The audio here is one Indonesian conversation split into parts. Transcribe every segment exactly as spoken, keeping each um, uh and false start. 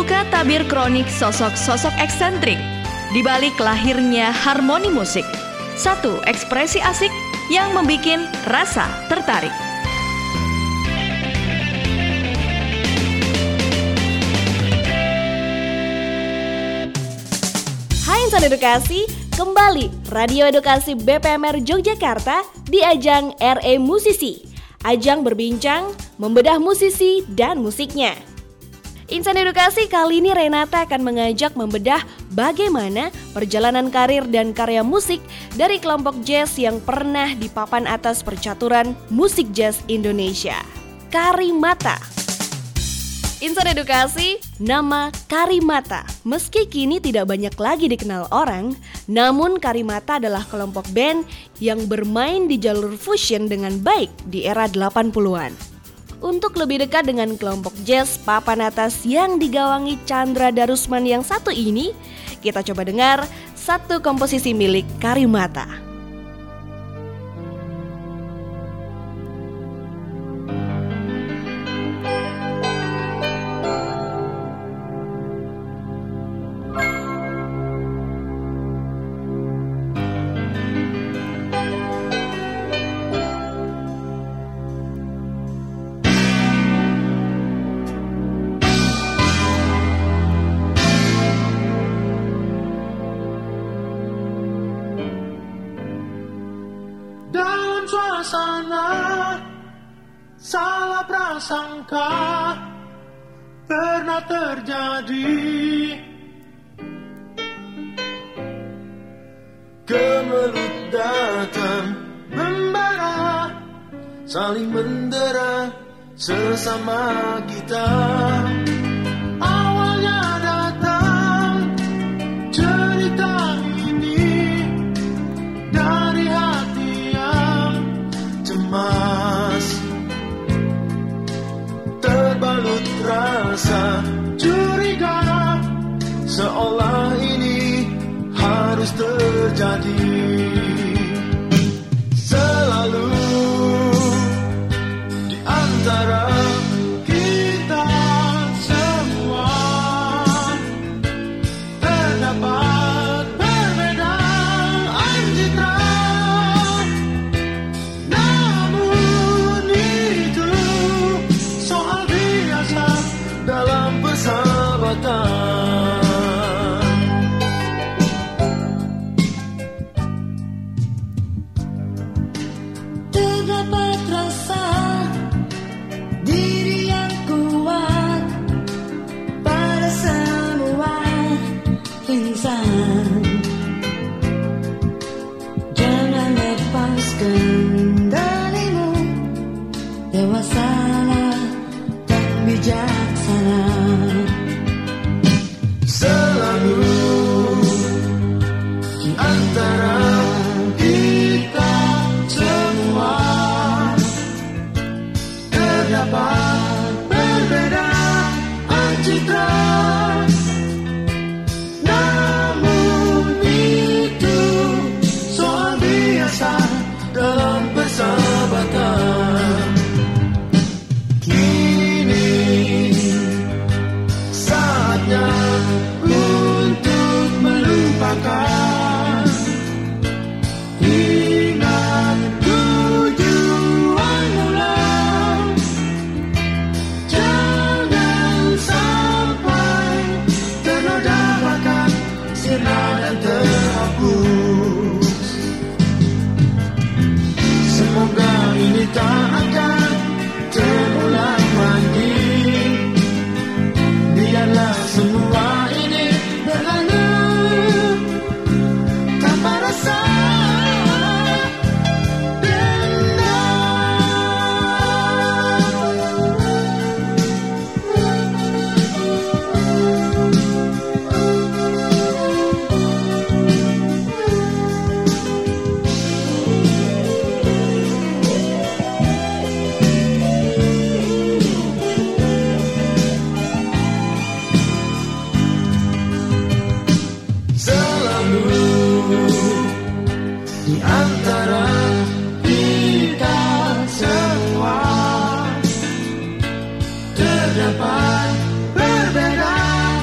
membuka tabir kronik sosok-sosok eksentrik di balik lahirnya harmoni musik. Satu ekspresi asik yang membikin rasa tertarik. Hai Insan Edukasi, kembali Radio Edukasi B P M R Yogyakarta di ajang R E Musisi. Ajang berbincang, membedah musisi dan musiknya. Insan Edukasi kali ini Renata akan mengajak membedah bagaimana perjalanan karir dan karya musik dari kelompok jazz yang pernah di papan atas percaturan musik jazz Indonesia, Karimata. Insan Edukasi, nama Karimata meski kini tidak banyak lagi dikenal orang, namun Karimata adalah kelompok band yang bermain di jalur fusion dengan baik di era delapan puluhan. Untuk lebih dekat dengan kelompok jazz papan atas yang digawangi Chandra Darusman yang satu ini, kita coba dengar satu komposisi milik Karimata. Suasana salah prasangka pernah terjadi, gemelut datang membara, saling mendera sesama kita. Awalnya datang cerita ini dari hati cemas, terbalut rasa curiga, seolah ini harus terjadi. Selalu di antara kita semua terdapat perbedaan citra. Dalam persahabatan, terdapat rasa diri yang kuat pada semua insan. Jangan lepas kendalimu, dewasalah dan bijaksana. Selalu di antara kita semua terdapat perbedaan citra, namun itu soal biasa dalam persahabatan. Untuk melupakan, ingat tujuan mula. Jangan sampai ternoda bakat, sirna dan terhapus. Semoga ini tak akan terulang lagi. Biarlah semua ini berlalu tanpa rasa di antara kita semua terdapat perbedaan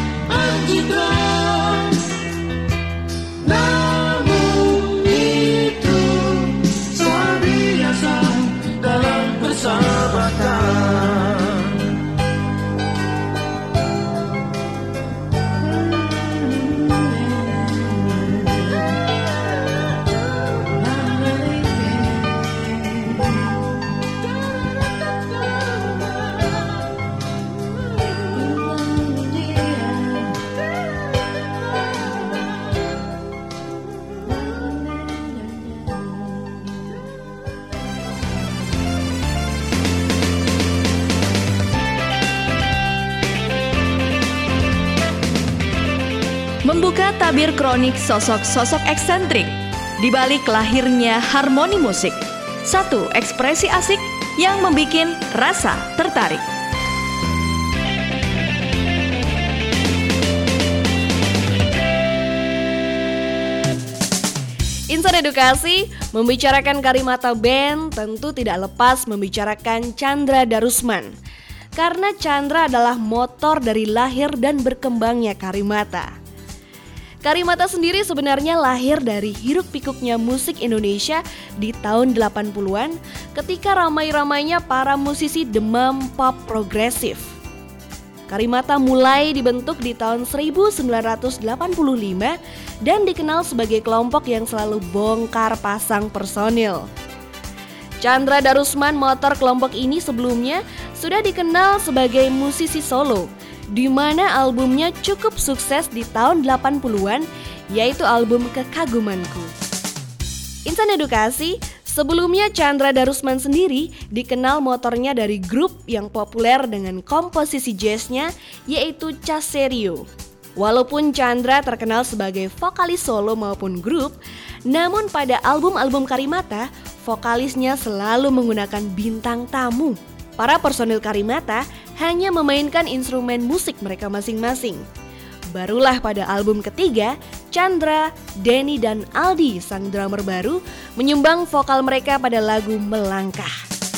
Buka tabir kronik sosok-sosok eksentrik di balik lahirnya harmoni musik. Satu ekspresi asik yang membikin rasa tertarik. Insan Edukasi, membicarakan Karimata Band tentu tidak lepas membicarakan Tjandra Darusman. Karena Tjandra adalah motor dari lahir dan berkembangnya Karimata. Karimata sendiri sebenarnya lahir dari hiruk-pikuknya musik Indonesia di tahun delapan puluhan ketika ramai-ramainya para musisi demam pop progresif. Karimata mulai dibentuk di tahun seribu sembilan ratus delapan puluh lima dan dikenal sebagai kelompok yang selalu bongkar pasang personil. Tjandra Darusman, motor kelompok ini sebelumnya sudah dikenal sebagai musisi solo, di mana albumnya cukup sukses di tahun delapan puluhan, yaitu album Kekagumanku. Insan Edukasi, sebelumnya Tjandra Darusman sendiri dikenal motornya dari grup yang populer dengan komposisi jazznya, yaitu Caserio. Walaupun Tjandra terkenal sebagai vokalis solo maupun grup, namun pada album-album Karimata, vokalisnya selalu menggunakan bintang tamu. Para personil Karimata hanya memainkan instrumen musik mereka masing-masing. Barulah pada album ketiga, Tjandra, Denny, dan Aldi, sang drummer baru, menyumbang vokal mereka pada lagu Melangkah.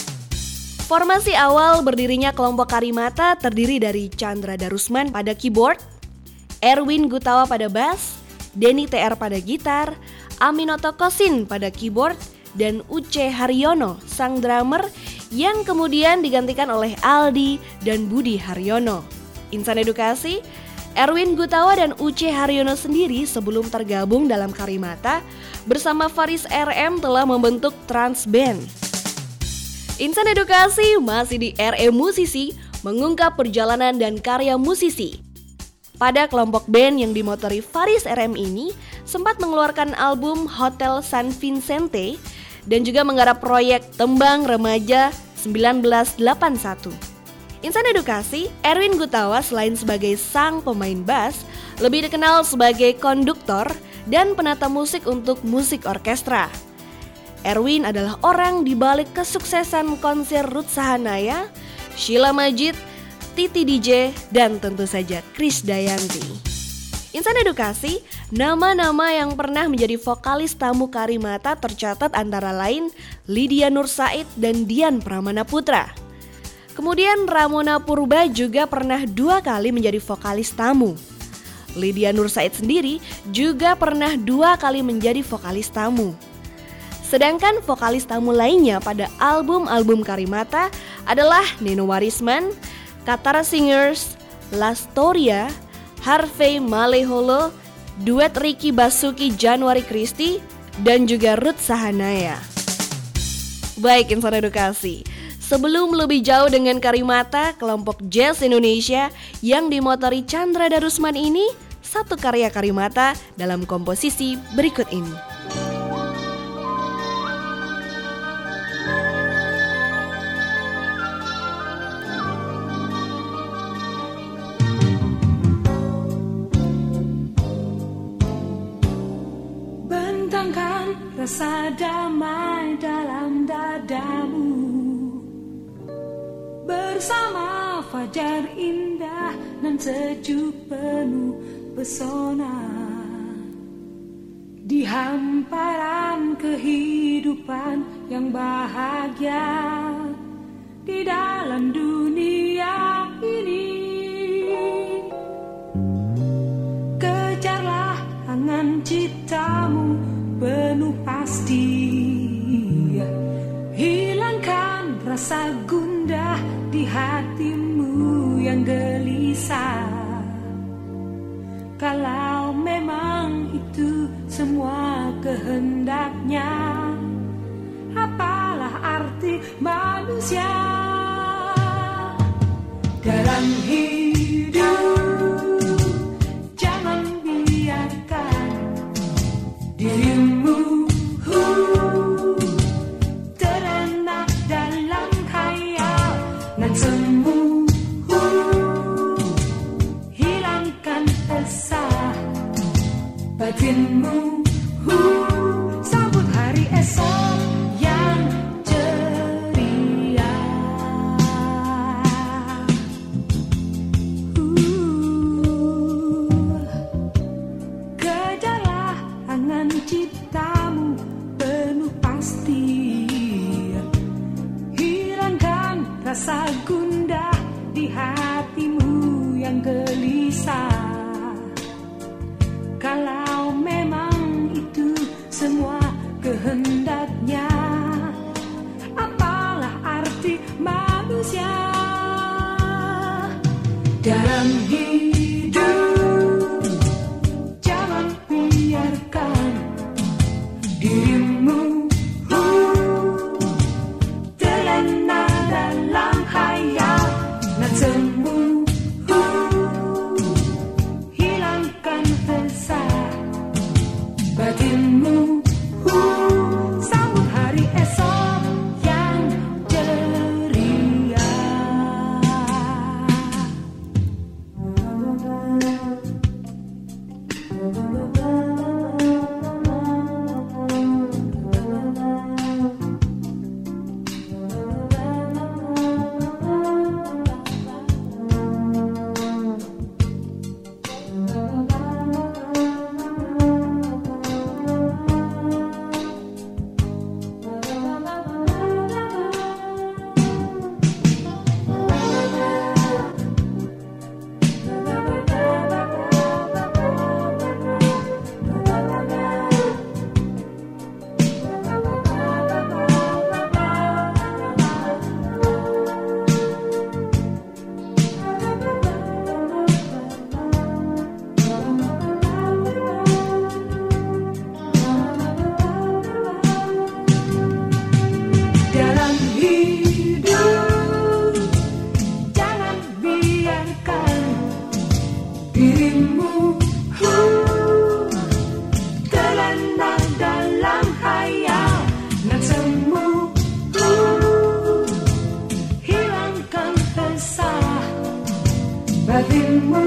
Formasi awal berdirinya kelompok Karimata terdiri dari Tjandra Darusman pada keyboard, Erwin Gutawa pada bass, Denny T R pada gitar, Aminoto Kosin pada keyboard, dan Uce Haryono, sang drummer yang kemudian digantikan oleh Aldi dan Budi Haryono. Insan Edukasi, Erwin Gutawa dan Uce Haryono sendiri sebelum tergabung dalam Karimata bersama Faris R M telah membentuk Trans Band. Insan Edukasi masih di R E Musisi mengungkap perjalanan dan karya musisi. Pada kelompok band yang dimotori Faris R M ini sempat mengeluarkan album Hotel San Vicente dan juga menggarap proyek Tembang Remaja seribu sembilan ratus delapan puluh satu. Insan Edukasi, Erwin Gutawa selain sebagai sang pemain bass, lebih dikenal sebagai konduktor dan penata musik untuk musik orkestra. Erwin adalah orang di balik kesuksesan konser Ruth Sahanaya, Sheila Majid, Titi D J, dan tentu saja Krisdayanti. Insan Edukasi, nama-nama yang pernah menjadi vokalis tamu Karimata tercatat antara lain Lydia Nur Said dan Dian Pramana Putra. Kemudian Ramona Purba juga pernah dua kali menjadi vokalis tamu. Lydia Nur Said sendiri juga pernah dua kali menjadi vokalis tamu. Sedangkan vokalis tamu lainnya pada album-album Karimata adalah Nino Warisman, Katara Singers, Lastoria, Harvey Maleholo, duet Ricky Basuki Januari Kristi, dan juga Ruth Sahanaya. Baik Insan Edukasi, sebelum lebih jauh dengan Karimata, kelompok jazz Indonesia yang dimotori Tjandra Darusman ini, satu karya Karimata dalam komposisi berikut ini. Rasa damai dalam dadamu bersama fajar indah nan sejuk penuh pesona di hamparan kehidupan yang bahagia di dalam dunia ini. Kejarlah angan ciptamu penuh pasti, hilangkan rasa gundah di hatimu yang gelisah. Kalau memang itu semua kehendaknya, apalah arti manusia dalam hidup? Jangan biarkan dirimu uh, terenak dalam khayal nan semu, uh, hilangkan resah rasa gundah di hatimu yang gelisah. Kalau memang itu semua kehendaknya, apalah arti manusia dalam hidup? Jangan biarkan dirimu terlena dalam khayal nan semu. Hilangkan resah batinmu, sambut hari esok yang ceria. Dalam hidup jangan biarkan dirimu terlena dalam khayal nan semu. Hilangkan resah batinmu,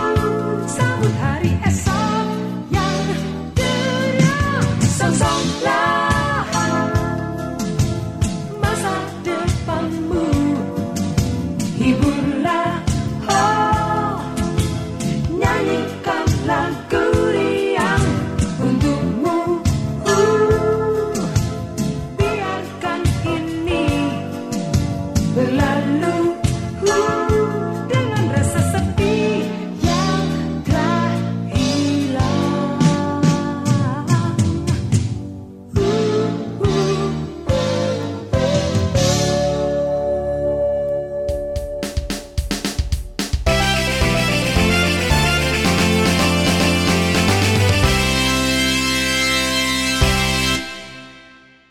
sambut hari esok yang ceria. Song-song